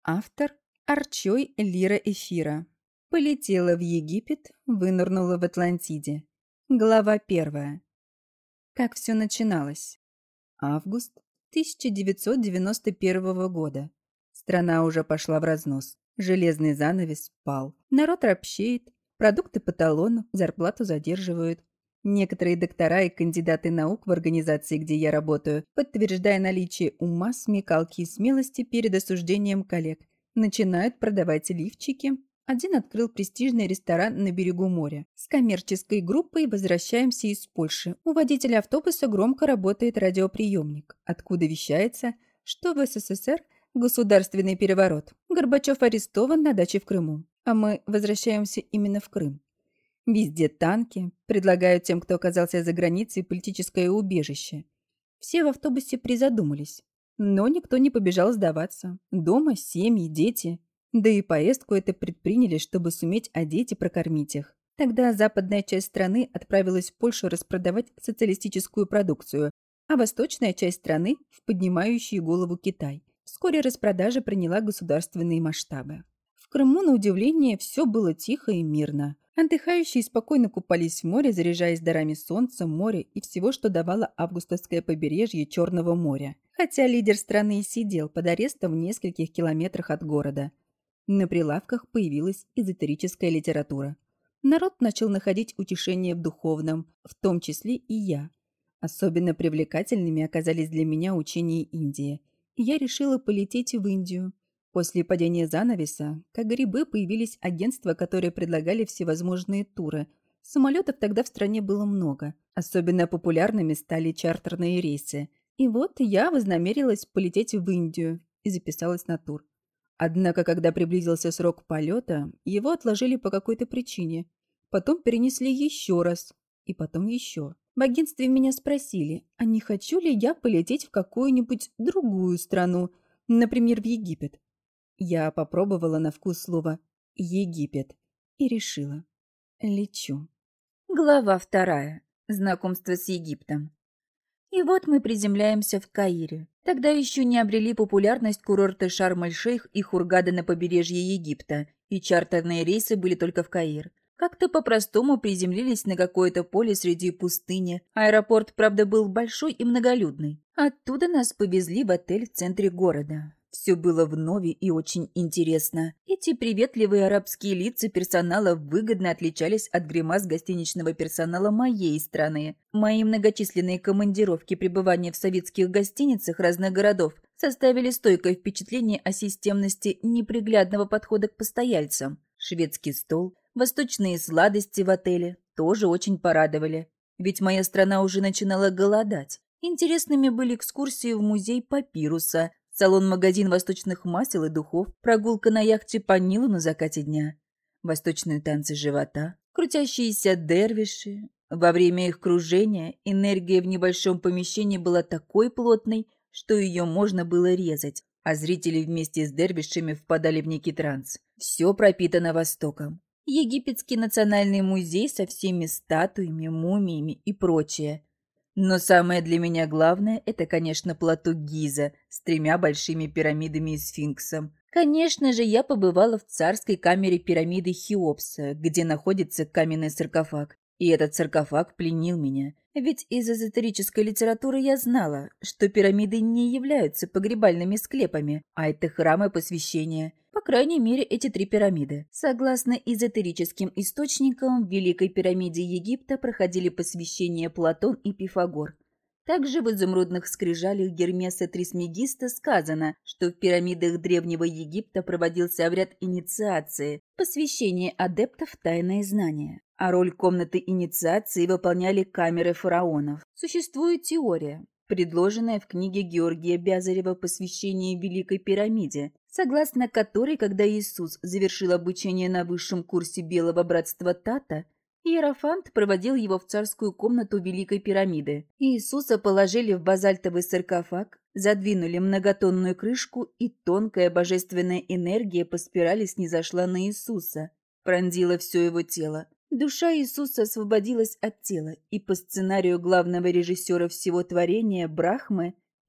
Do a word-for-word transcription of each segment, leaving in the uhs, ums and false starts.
Автор Арчой Лира Эфира. Полетела в Египет, вынырнула в Атлантиде. Глава первая. Как все начиналось. Август тысяча девятьсот девяносто первого года. Страна уже пошла в разнос. Железный занавес пал. Народ ропщеет, продукты по талону, зарплату задерживают. Некоторые доктора и кандидаты наук в организации, где я работаю, подтверждая наличие ума, смекалки и смелости перед осуждением коллег, начинают продавать лифчики. Один открыл престижный ресторан на берегу моря. С коммерческой группой возвращаемся из Польши. У водителя автобуса громко работает радиоприемник, откуда вещается, что в СССР государственный переворот. Горбачев арестован на даче в Крыму, а мы возвращаемся именно в Крым. Везде танки, предлагают тем, кто оказался за границей, политическое убежище. Все в автобусе призадумались, но никто не побежал сдаваться. Дома семьи, дети. Да и поездку это предприняли, чтобы суметь одеть и прокормить их. Тогда западная часть страны отправилась в Польшу распродавать социалистическую продукцию, а восточная часть страны – в поднимающий голову Китай. Вскоре распродажа приняла государственные масштабы. В Крыму, на удивление, все было тихо и мирно. Отдыхающие спокойно купались в море, заряжаясь дарами солнца, моря и всего, что давало августовское побережье Черного моря. Хотя лидер страны и сидел под арестом в нескольких километрах от города. На прилавках появилась эзотерическая литература. Народ начал находить утешение в духовном, в том числе и я. Особенно привлекательными оказались для меня учения Индии. И я решила полететь в Индию. После падения занавеса, как грибы, появились агентства, которые предлагали всевозможные туры. Самолетов тогда в стране было много. Особенно популярными стали чартерные рейсы. И вот я вознамерилась полететь в Индию и записалась на тур. Однако, когда приблизился срок полета, его отложили по какой-то причине. Потом перенесли еще раз. И потом еще. В агентстве меня спросили, а не хочу ли я полететь в какую-нибудь другую страну, например, в Египет. Я попробовала на вкус слово «Египет» и решила. Лечу. Глава вторая. Знакомство с Египтом. И вот мы приземляемся в Каире. Тогда еще не обрели популярность курорты Шарм-эль-Шейх и Хургада на побережье Египта, и чартерные рейсы были только в Каир. Как-то по-простому приземлились на какое-то поле среди пустыни. Аэропорт, правда, был большой и многолюдный. Оттуда нас повезли в отель в центре города. Все было вновь и очень интересно. Эти приветливые арабские лица персонала выгодно отличались от гримас гостиничного персонала моей страны. Мои многочисленные командировки пребывания в советских гостиницах разных городов составили стойкое впечатление о системности неприглядного подхода к постояльцам. Шведский стол, восточные сладости в отеле тоже очень порадовали. Ведь моя страна уже начинала голодать. Интересными были экскурсии в музей папируса, салон-магазин восточных масел и духов, прогулка на яхте по Нилу на закате дня, восточные танцы живота, крутящиеся дервиши. Во время их кружения энергия в небольшом помещении была такой плотной, что ее можно было резать, а зрители вместе с дервишами впадали в некий транс. Все пропитано Востоком. Египетский национальный музей со всеми статуями, мумиями и прочее. Но самое для меня главное – это, конечно, плато Гиза с тремя большими пирамидами и сфинксом. Конечно же, я побывала в царской камере пирамиды Хеопса, где находится каменный саркофаг. И этот саркофаг пленил меня. Ведь из эзотерической литературы я знала, что пирамиды не являются погребальными склепами, а это храмы посвящения. По крайней мере, эти три пирамиды. Согласно эзотерическим источникам, в Великой пирамиде Египта проходили посвящение Платон и Пифагор. Также в изумрудных скрижалях Гермеса Трисмегиста сказано, что в пирамидах Древнего Египта проводился обряд инициации, посвящение адептов в тайные знания. А роль комнаты инициации выполняли камеры фараонов. Существует теория, предложенная в книге Георгия Бязарева «Посвящение Великой пирамиде», согласно которой, когда Иисус завершил обучение на высшем курсе Белого братства Тата, Иерофант проводил его в царскую комнату Великой пирамиды. Иисуса положили в базальтовый саркофаг, задвинули многотонную крышку, и тонкая божественная энергия по спирали снизошла на Иисуса, пронзила все его тело. Душа Иисуса освободилась от тела, и по сценарию главного режиссера всего творения Брахмы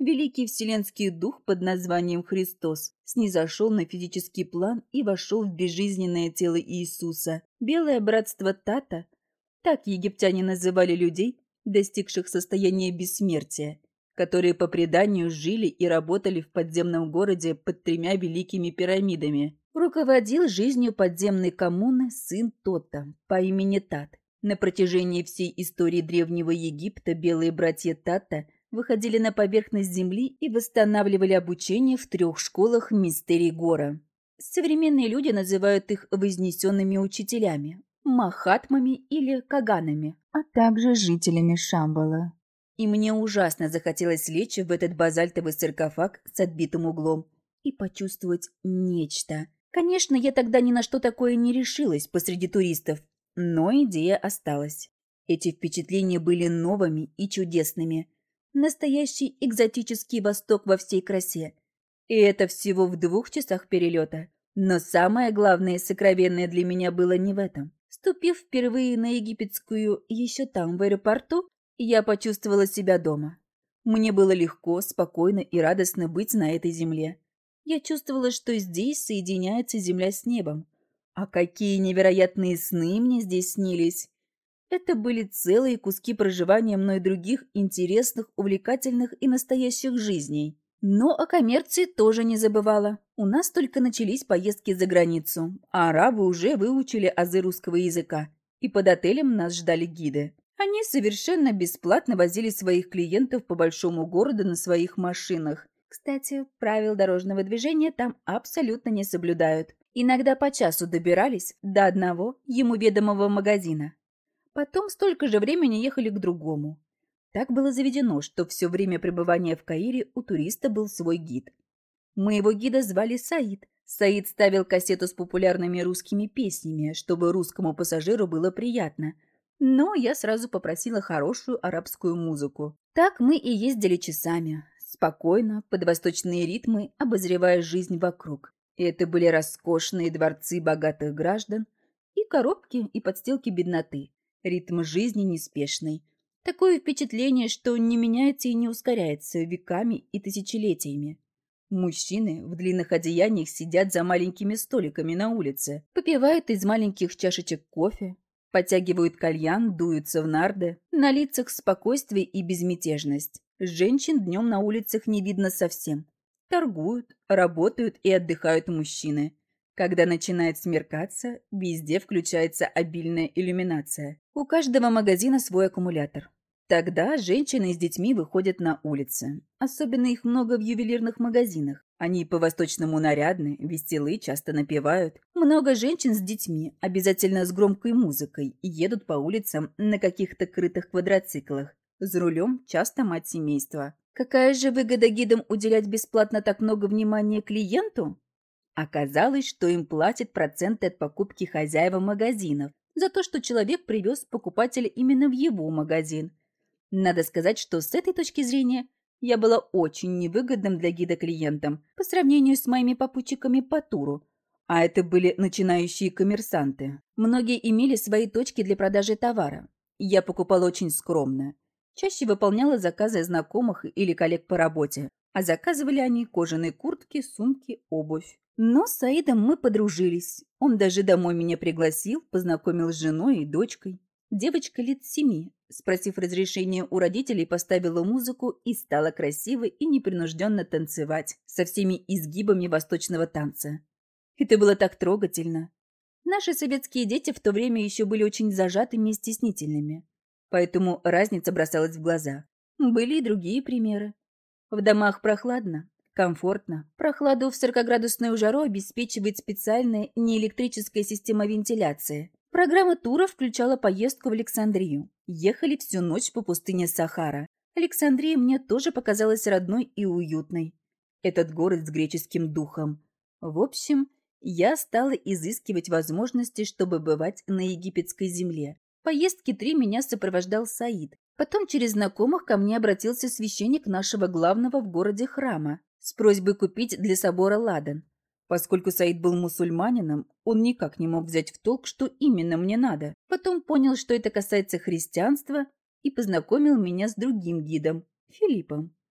Великий вселенский дух под названием Христос снизошел на физический план и вошел в безжизненное тело Иисуса. Белое братство Тата, так египтяне называли людей, достигших состояния бессмертия, которые по преданию жили и работали в подземном городе под тремя великими пирамидами. Руководил жизнью подземной коммуны сын Тота по имени Тат. На протяжении всей истории Древнего Египта белые братья Тата выходили на поверхность земли и восстанавливали обучение в трех школах мистерий Гора. Современные люди называют их вознесенными учителями, махатмами или каганами, а также жителями Шамбала. И мне ужасно захотелось лечь в этот базальтовый саркофаг с отбитым углом и почувствовать нечто. Конечно, я тогда ни на что такое не решилась посреди туристов, но идея осталась. Эти впечатления были новыми и чудесными. Настоящий экзотический Восток во всей красе. И это всего в двух часах перелета. Но самое главное и сокровенное для меня было не в этом. Ступив впервые на египетскую еще там, в аэропорту, я почувствовала себя дома. Мне было легко, спокойно и радостно быть на этой земле. Я чувствовала, что здесь соединяется земля с небом. А какие невероятные сны мне здесь снились! Это были целые куски проживания мной других интересных, увлекательных и настоящих жизней. Но о коммерции тоже не забывала. У нас только начались поездки за границу, а арабы уже выучили азы русского языка. И под отелем нас ждали гиды. Они совершенно бесплатно возили своих клиентов по большому городу на своих машинах. Кстати, правил дорожного движения там абсолютно не соблюдают. Иногда по часу добирались до одного ему ведомого магазина. Потом столько же времени ехали к другому. Так было заведено, что все время пребывания в Каире у туриста был свой гид. Моего гида звали Саид. Саид ставил кассету с популярными русскими песнями, чтобы русскому пассажиру было приятно. Но я сразу попросила хорошую арабскую музыку. Так мы и ездили часами, спокойно, под восточные ритмы, обозревая жизнь вокруг. И это были роскошные дворцы богатых граждан и коробки и подстилки бедноты. Ритм жизни неспешный. Такое впечатление, что не меняется и не ускоряется веками и тысячелетиями. Мужчины в длинных одеяниях сидят за маленькими столиками на улице, попивают из маленьких чашечек кофе, подтягивают кальян, дуются в нарды. На лицах спокойствие и безмятежность. Женщин днем на улицах не видно совсем. Торгуют, работают и отдыхают мужчины. Когда начинает смеркаться, везде включается обильная иллюминация. У каждого магазина свой аккумулятор. Тогда женщины с детьми выходят на улицы. Особенно их много в ювелирных магазинах. Они по-восточному нарядны, веселы, часто напевают. Много женщин с детьми, обязательно с громкой музыкой, едут по улицам на каких-то крытых квадроциклах. За рулем часто мать семейства. Какая же выгода гидам уделять бесплатно так много внимания клиенту? Оказалось, что им платят проценты от покупки хозяева магазинов за то, что человек привез покупателя именно в его магазин. Надо сказать, что с этой точки зрения я была очень невыгодным для гида клиентом по сравнению с моими попутчиками по туру, а это были начинающие коммерсанты. Многие имели свои точки для продажи товара. Я покупала очень скромно. Чаще выполняла заказы знакомых или коллег по работе, а заказывали они кожаные куртки, сумки, обувь. Но с Саидом мы подружились. Он даже домой меня пригласил, познакомил с женой и дочкой. Девочка лет семи, спросив разрешения у родителей, поставила музыку и стала красиво и непринужденно танцевать со всеми изгибами восточного танца. Это было так трогательно. Наши советские дети в то время еще были очень зажатыми и стеснительными, поэтому разница бросалась в глаза. Были и другие примеры. В домах прохладно, комфортно. Прохладу в сорокаградусную жару обеспечивает специальная неэлектрическая система вентиляции. Программа тура включала поездку в Александрию. Ехали всю ночь по пустыне Сахара. Александрия мне тоже показалась родной и уютной. Этот город с греческим духом. В общем, я стала изыскивать возможности, чтобы бывать на египетской земле. В поездке три меня сопровождал Саид. Потом через знакомых ко мне обратился священник нашего главного в городе храма с просьбой купить для собора ладан. Поскольку Саид был мусульманином, он никак не мог взять в толк, что именно мне надо. Потом понял, что это касается христианства, и познакомил меня с другим гидом, Филиппом.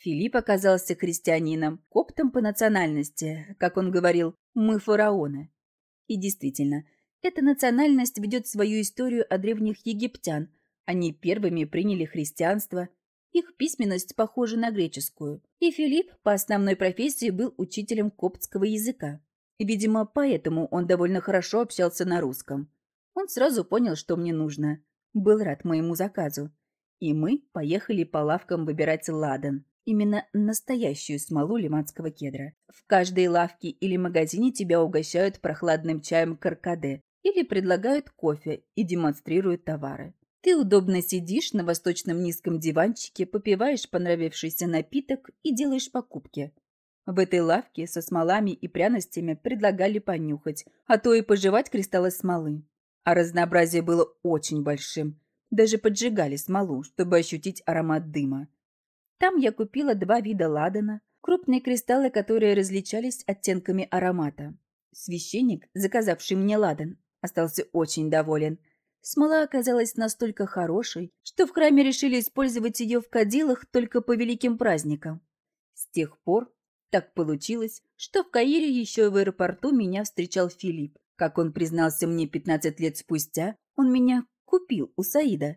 Филипп оказался христианином, коптом по национальности, как он говорил, мы фараоны. И действительно, эта национальность ведет свою историю от древних египтян. Они первыми приняли христианство. Их письменность похожа на греческую. И Филипп по основной профессии был учителем коптского языка. И, видимо, поэтому он довольно хорошо общался на русском. Он сразу понял, что мне нужно. Был рад моему заказу. И мы поехали по лавкам выбирать ладан. Именно настоящую смолу лиманского кедра. В каждой лавке или магазине тебя угощают прохладным чаем каркаде или предлагают кофе и демонстрируют товары. Ты удобно сидишь на восточном низком диванчике, попиваешь понравившийся напиток и делаешь покупки. В этой лавке со смолами и пряностями предлагали понюхать, а то и пожевать кристаллы смолы. А разнообразие было очень большим. Даже поджигали смолу, чтобы ощутить аромат дыма. Там я купила два вида ладана, крупные кристаллы, которые различались оттенками аромата. Священник, заказавший мне ладан, остался очень доволен. Смола оказалась настолько хорошей, что в храме решили использовать ее в кадилах только по великим праздникам. С тех пор так получилось, что в Каире еще в аэропорту меня встречал Филипп. Как он признался мне пятнадцать лет спустя, он меня купил у Саида.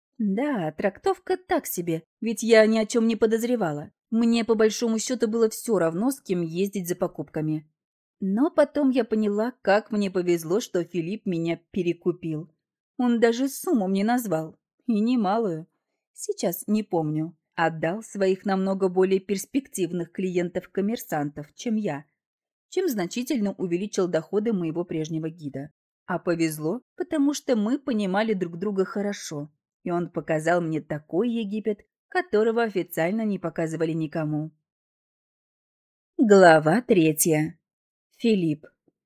Да, трактовка так себе, ведь я ни о чем не подозревала. Мне по большому счету было все равно, с кем ездить за покупками. Но потом я поняла, как мне повезло, что Филипп меня перекупил. Он даже сумму мне назвал, и немалую. Сейчас не помню. Отдал своих намного более перспективных клиентов-коммерсантов, чем я, чем значительно увеличил доходы моего прежнего гида. А повезло, потому что мы понимали друг друга хорошо. И он показал мне такой Египет, которого официально не показывали никому. Глава третья. Филипп.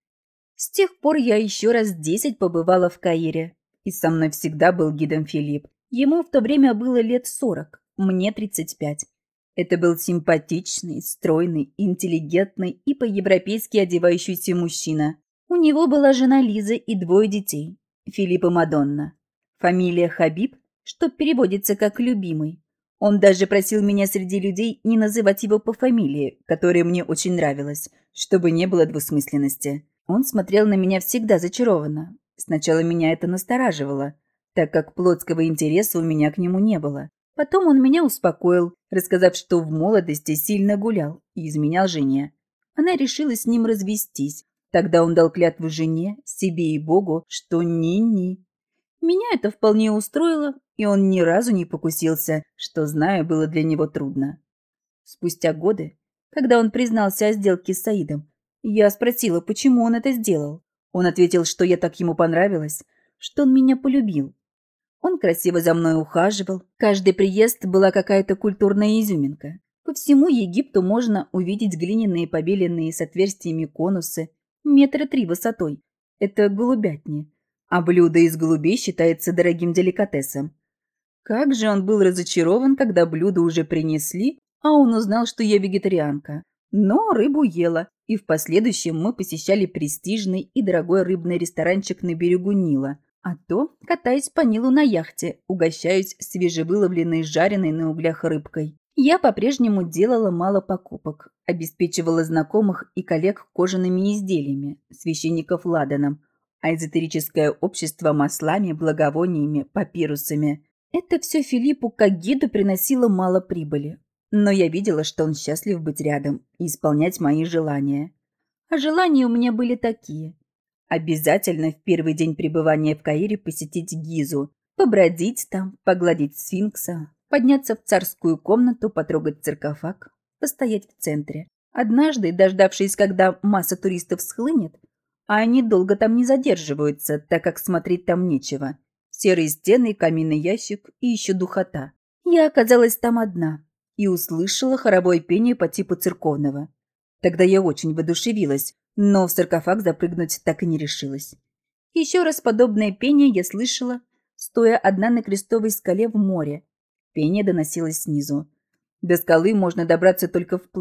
С тех пор я еще раз десять побывала в Каире. И со мной всегда был гидом Филипп. Ему в то время было лет сорок, мне тридцать пять. Это был симпатичный, стройный, интеллигентный и по-европейски одевающийся мужчина. У него была жена Лиза и двое детей. Филипп и Мадонна. Фамилия Хабиб, что переводится как «любимый». Он даже просил меня среди людей не называть его по фамилии, которая мне очень нравилась, чтобы не было двусмысленности. Он смотрел на меня всегда зачарованно. Сначала меня это настораживало, так как плотского интереса у меня к нему не было. Потом он меня успокоил, рассказав, что в молодости сильно гулял и изменял жене. Она решила с ним развестись. Тогда он дал клятву жене, себе и Богу, что ни-ни. Меня это вполне устроило, и он ни разу не покусился, что, знаю, было для него трудно. Спустя годы, когда он признался о сделке с Саидом, я спросила, почему он это сделал. Он ответил, что я так ему понравилась, что он меня полюбил. Он красиво за мной ухаживал. Каждый приезд была какая-то культурная изюминка. По всему Египту можно увидеть глиняные побеленные с отверстиями конусы, метра три высотой. Это голубятни. А блюдо из голубей считается дорогим деликатесом. Как же он был разочарован, когда блюдо уже принесли, а он узнал, что я вегетарианка. Но рыбу ела, и в последующем мы посещали престижный и дорогой рыбный ресторанчик на берегу Нила, а то, катаясь по Нилу на яхте, угощаюсь свежевыловленной жареной на углях рыбкой. Я по-прежнему делала мало покупок, обеспечивала знакомых и коллег кожаными изделиями, священников ладаном, а эзотерическое общество маслами, благовониями, папирусами. Это все Филиппу как гиду приносило мало прибыли. Но я видела, что он счастлив быть рядом и исполнять мои желания. А желания у меня были такие. Обязательно в первый день пребывания в Каире посетить Гизу, побродить там, погладить сфинкса, подняться в царскую комнату, потрогать саркофаг, постоять в центре. Однажды, дождавшись, когда масса туристов схлынет, а они долго там не задерживаются, так как смотреть там нечего. Серые стены, каминный ящик и еще духота. Я оказалась там одна и услышала хоровое пение по типу церковного. Тогда я очень воодушевилась, но в саркофаг запрыгнуть так и не решилась. Еще раз подобное пение я слышала, стоя одна на крестовой скале в море. Пение доносилось снизу. До скалы можно добраться только вплавь,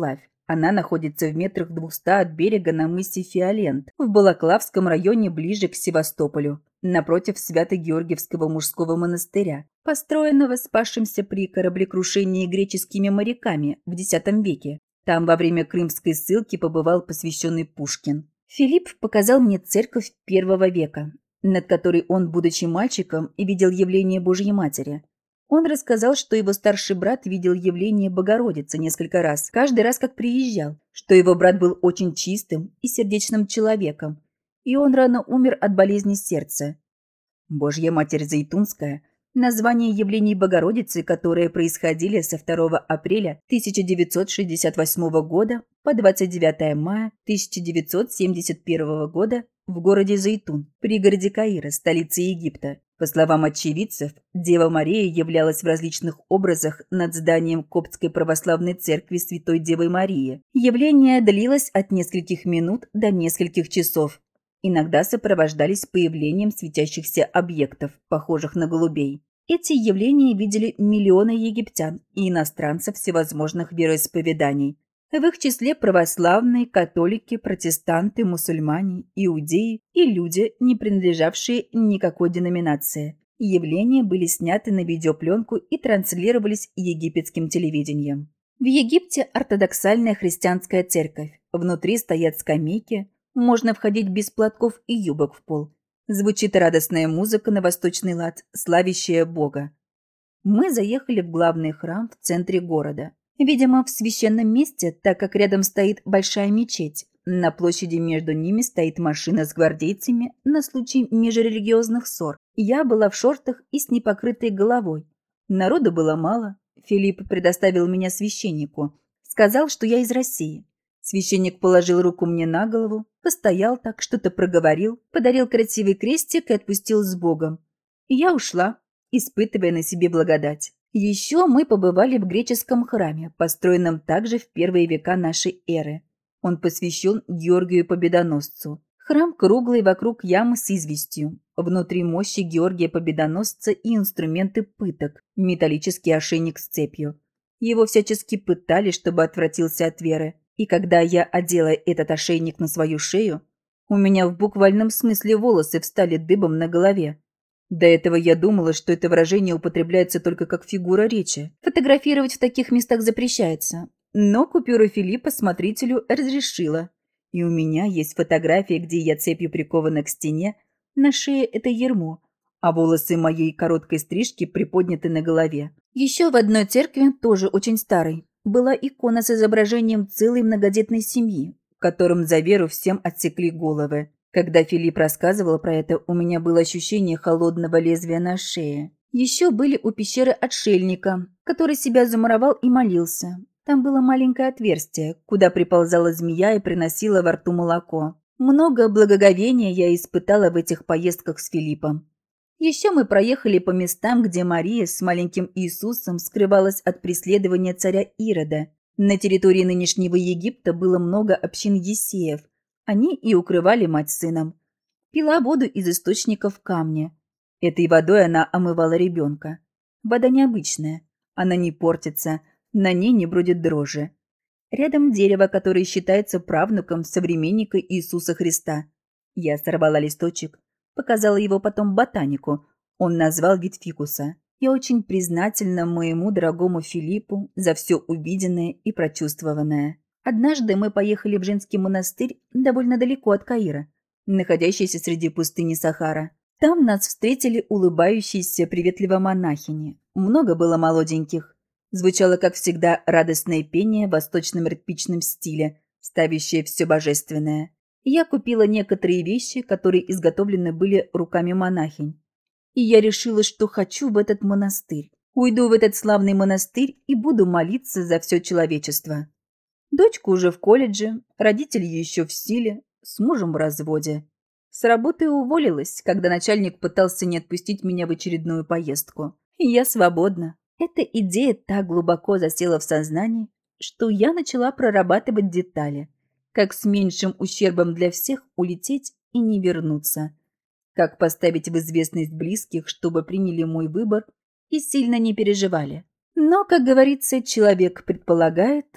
Она находится в метрах двухста от берега на мысе Фиолент, в Балаклавском районе ближе к Севастополю, напротив Свято-Георгиевского мужского монастыря, построенного спасшимся при кораблекрушении греческими моряками в десятом веке. Там во время крымской ссылки побывал посвященный Пушкин. Филипп показал мне церковь первого века, над которой он, будучи мальчиком, видел явление Божьей Матери. Он рассказал, что его старший брат видел явление Богородицы несколько раз, каждый раз как приезжал, что его брат был очень чистым и сердечным человеком, и он рано умер от болезни сердца. Божья Матерь Зайтунская – название явлений Богородицы, которые происходили со второго апреля тысяча девятьсот шестьдесят восьмого года по двадцать девятое мая тысяча девятьсот семьдесят первого года в городе Зайтун, пригороде Каира, столице Египта. По словам очевидцев, Дева Мария являлась в различных образах над зданием Коптской православной церкви Святой Девы Марии. Явление длилось от нескольких минут до нескольких часов. Иногда сопровождались появлением светящихся объектов, похожих на голубей. Эти явления видели миллионы египтян и иностранцев всевозможных вероисповеданий. В их числе православные, католики, протестанты, мусульмане, иудеи и люди, не принадлежавшие никакой деноминации. Явления были сняты на видеопленку и транслировались египетским телевидением. В Египте ортодоксальная христианская церковь. Внутри стоят скамейки, можно входить без платков и юбок в пол. Звучит радостная музыка на восточный лад, славящая Бога. Мы заехали в главный храм в центре города. Видимо, в священном месте, так как рядом стоит большая мечеть. На площади между ними стоит машина с гвардейцами на случай межрелигиозных ссор. Я была в шортах и с непокрытой головой. Народу было мало. Филипп предоставил меня священнику. Сказал, что я из России. Священник положил руку мне на голову, постоял так, что-то проговорил, подарил красивый крестик и отпустил с Богом. И я ушла, испытывая на себе благодать. Еще мы побывали в греческом храме, построенном также в первые века нашей эры. Он посвящен Георгию Победоносцу. Храм круглый, вокруг ямы с известью. Внутри мощи Георгия Победоносца и инструменты пыток, металлический ошейник с цепью. Его всячески пытали, чтобы отвратился от веры. И когда я одела этот ошейник на свою шею, у меня в буквальном смысле волосы встали дыбом на голове. До этого я думала, что это выражение употребляется только как фигура речи. Фотографировать в таких местах запрещается. Но купюра Филиппа смотрителю разрешила. И у меня есть фотография, где я цепью прикована к стене, на шее это ярмо, а волосы моей короткой стрижки приподняты на голове. Еще в одной церкви, тоже очень старой, была икона с изображением целой многодетной семьи, в котором за веру всем отсекли головы. Когда Филипп рассказывал про это, у меня было ощущение холодного лезвия на шее. Еще были у пещеры отшельника, который себя замуровал и молился. Там было маленькое отверстие, куда приползала змея и приносила во рту молоко. Много благоговения я испытала в этих поездках с Филиппом. Еще мы проехали по местам, где Мария с маленьким Иисусом скрывалась от преследования царя Ирода. На территории нынешнего Египта было много общин Есеев. Они и укрывали мать с сыном. Пила воду из источника в камне. Этой водой она омывала ребенка. Вода необычная. Она не портится, на ней не бродит дрожжи. Рядом дерево, которое считается правнуком современника Иисуса Христа. Я сорвала листочек, показала его потом ботанику. Он назвал вид фикуса. Я очень признательна моему дорогому Филиппу за все увиденное и прочувствованное. Однажды мы поехали в женский монастырь довольно далеко от Каира, находящийся среди пустыни Сахара. Там нас встретили улыбающиеся приветливо монахини. Много было молоденьких. Звучало, как всегда, радостное пение в восточном ритмичном стиле, ставящее все божественное. Я купила некоторые вещи, которые изготовлены были руками монахинь. И я решила, что хочу в этот монастырь. Уйду в этот славный монастырь и буду молиться за все человечество. Дочка уже в колледже, родители еще в силе, с мужем в разводе. С работы уволилась, когда начальник пытался не отпустить меня в очередную поездку. И я свободна. Эта идея так глубоко засела в сознании, что я начала прорабатывать детали. Как с меньшим ущербом для всех улететь и не вернуться. Как поставить в известность близких, чтобы приняли мой выбор и сильно не переживали. Но, как говорится, человек предполагает,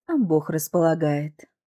а Бог располагает.